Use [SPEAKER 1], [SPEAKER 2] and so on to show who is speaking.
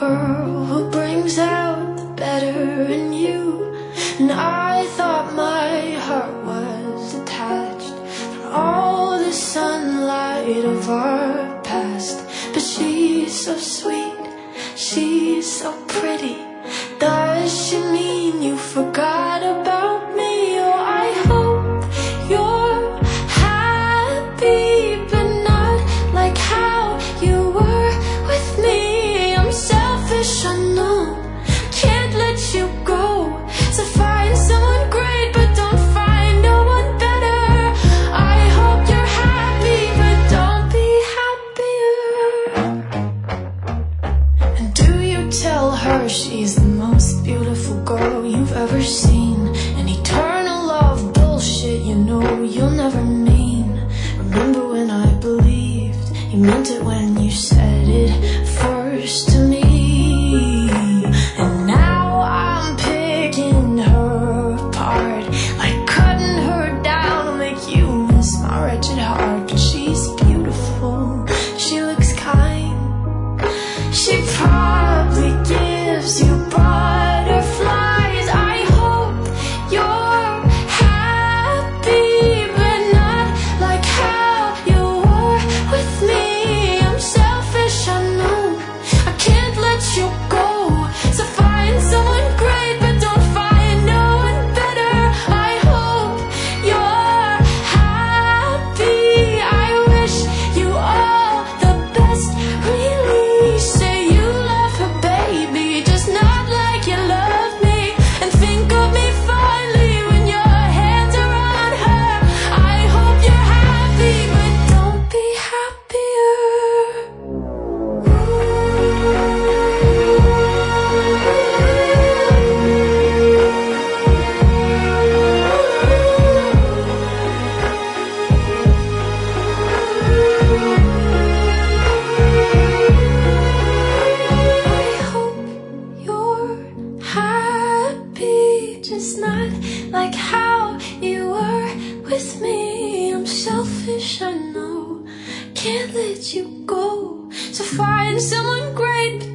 [SPEAKER 1] girl who brings out the better in you. And I thought my heart was attached for all the sunlight of our past. But she's so sweet, she's so pretty. Does she mean you forgot about me? Oh, I hope you're happy, but not like how you were with me. I'm selfish, I know, can't let you go. So find someone great, but don't find no one better. I hope you're happy, but don't be happier. And do you tell her she's the most beautiful girl you've ever seen? An eternal love bullshit, you know you'll never mean. Remember when I believed you meant it when you said it first to me? And now I'm picking her apart, like cutting her down to make you miss my wretched heart. But she's beautiful, she looks kind, she probably gives you butterflies. I hope you're happy, but not like how you were with me. I'm selfish, I know, I can't let you go. So find someone great, but don't find no one better. I hope you're happy, I wish you all the best. Really say you love her, baby, just not like you love me. And think of me fondly when your hands are on her. I hope you're happy, but don't be happier. I hope you're happy, just not like how you were with me. I'm selfish, I know, can't let you go. So find someone great, but